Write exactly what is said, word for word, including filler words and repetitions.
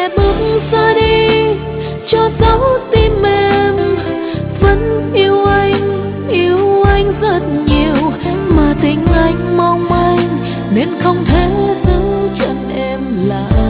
để bước ra đi cho dấu tim em. Vẫn yêu anh, yêu anh rất nhiều, mà tình anh mong manh nên không thể giữ chân em lại.